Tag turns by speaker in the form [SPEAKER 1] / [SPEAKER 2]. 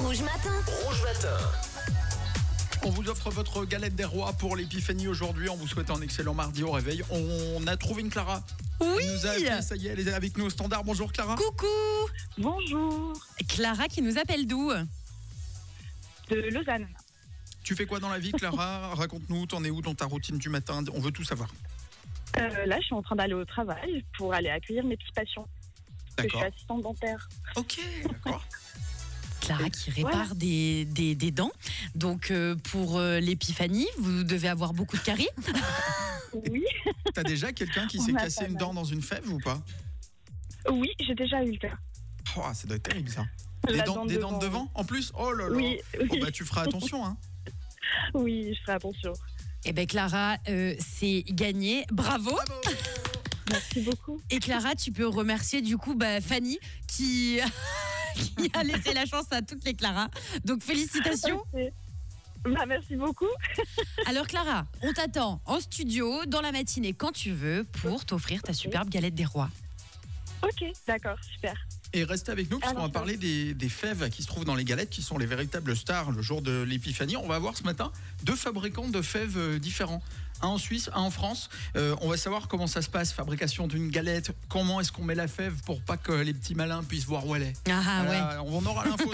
[SPEAKER 1] Rouge Matin.
[SPEAKER 2] Rouge Matin.
[SPEAKER 3] On vous offre votre galette des rois pour l'épiphanie aujourd'hui. On vous souhaite un excellent mardi au réveil. On a trouvé une Clara.
[SPEAKER 4] Oui.
[SPEAKER 3] Elle nous a appelé, ça y est, elle est avec nous au standard. Bonjour Clara.
[SPEAKER 4] Coucou.
[SPEAKER 5] Bonjour,
[SPEAKER 4] Clara qui nous appelle d'où?
[SPEAKER 5] de Lausanne.
[SPEAKER 3] Tu fais quoi dans la vie Clara? Raconte-nous, t'en es où dans ta routine du matin? On veut tout savoir.
[SPEAKER 5] Là, je suis en train d'aller au travail pour aller accueillir mes petits patients. Je suis
[SPEAKER 3] D'accord.
[SPEAKER 5] assistante dentaire.
[SPEAKER 3] Ok, d'accord.
[SPEAKER 4] Clara qui répare des dents. Donc pour l'épiphanie, vous devez avoir beaucoup de caries.
[SPEAKER 5] Oui,
[SPEAKER 3] T'as déjà quelqu'un qui
[SPEAKER 5] On
[SPEAKER 3] s'est
[SPEAKER 5] a
[SPEAKER 3] cassé
[SPEAKER 5] pas
[SPEAKER 3] une
[SPEAKER 5] mal.
[SPEAKER 3] dent dans une fève ou pas?
[SPEAKER 5] oui, j'ai déjà eu le cas.
[SPEAKER 3] Oh, ça doit être terrible ça.
[SPEAKER 5] La
[SPEAKER 3] Des
[SPEAKER 5] dent
[SPEAKER 3] dents de devant en plus? Oh là là.
[SPEAKER 5] Oui,
[SPEAKER 3] Oh,
[SPEAKER 5] oui.
[SPEAKER 3] bah, tu feras attention hein.
[SPEAKER 5] Oui, je ferai attention.
[SPEAKER 4] Eh bien Clara, c'est gagné. Bravo.
[SPEAKER 3] Bravo.
[SPEAKER 5] Merci beaucoup.
[SPEAKER 4] Et Clara, tu peux remercier du coup Fanny qui a laissé la chance à toutes les Clara. Donc félicitations.
[SPEAKER 5] Ok. Merci beaucoup.
[SPEAKER 4] Alors Clara, on t'attend en studio dans la matinée quand tu veux pour t'offrir ta superbe galette des rois.
[SPEAKER 5] Ok, d'accord, super.
[SPEAKER 3] Et restez avec nous parce qu'on va parler des fèves qui se trouvent dans les galettes, qui sont les véritables stars le jour de l'épiphanie. On va voir ce matin 2 fabricants de fèves différents. Un en Suisse, un en France. On va savoir comment ça se passe, fabrication d'une galette. Comment est-ce qu'on met la fève pour pas que les petits malins puissent voir où elle est.
[SPEAKER 4] Ah
[SPEAKER 3] Voilà, on aura l'info.